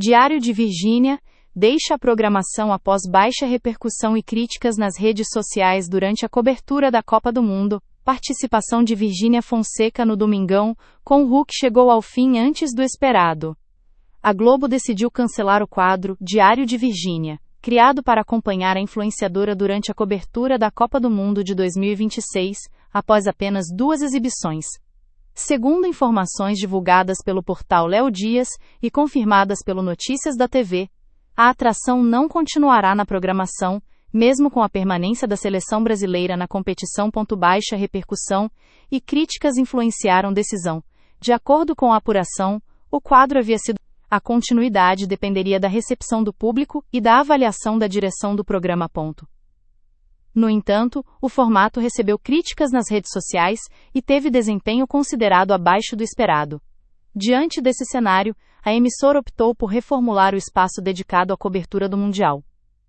Diário de Virgínia, deixa a programação após baixa repercussão e críticas nas redes sociais durante a cobertura da Copa do Mundo. Participação de Virgínia Fonseca no Domingão, com Huck chegou ao fim antes do esperado. A Globo decidiu cancelar o quadro Diário de Virgínia, criado para acompanhar a influenciadora durante a cobertura da Copa do Mundo de 2026, após apenas 2 exibições. Segundo informações divulgadas pelo portal Léo Dias e confirmadas pelo Notícias da TV, a atração não continuará na programação, mesmo com a permanência da seleção brasileira na competição. Baixa repercussão e críticas influenciaram decisão. De acordo com a apuração, o quadro havia sido. A continuidade dependeria da recepção do público e da avaliação da direção do programa. No entanto, o formato recebeu críticas nas redes sociais e teve desempenho considerado abaixo do esperado. Diante desse cenário, a emissora optou por reformular o espaço dedicado à cobertura do Mundial.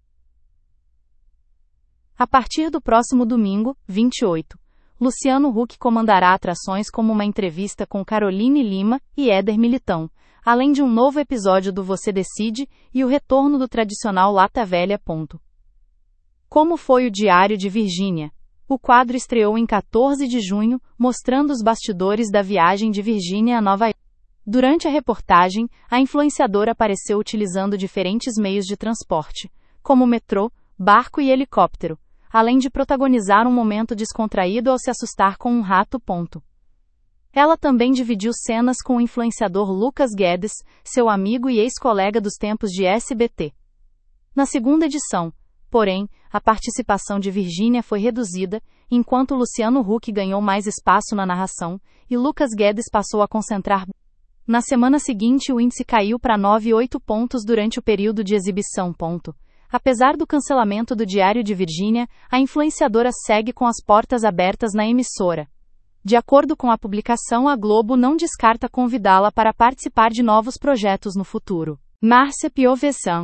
A partir do próximo domingo, 28, Luciano Huck comandará atrações como uma entrevista com Caroline Lima e Éder Militão, além de um novo episódio do Você Decide e o retorno do tradicional Lata Velha. Como foi o Diário de Virgínia? O quadro estreou em 14 de junho, mostrando os bastidores da viagem de Virgínia a Nova York. Durante a reportagem, a influenciadora apareceu utilizando diferentes meios de transporte, como metrô, barco e helicóptero, além de protagonizar um momento descontraído ao se assustar com um rato. Ela também dividiu cenas com o influenciador Lucas Guedes, seu amigo e ex-colega dos tempos de SBT. Na segunda edição, porém, a participação de Virgínia foi reduzida, enquanto Luciano Huck ganhou mais espaço na narração e Lucas Guedes passou a concentrar. Na semana seguinte, o índice caiu para 9,8 pontos durante o período de exibição. Apesar do cancelamento do Diário de Virgínia, a influenciadora segue com as portas abertas na emissora. De acordo com a publicação, a Globo não descarta convidá-la para participar de novos projetos no futuro. Márcia Piovesan.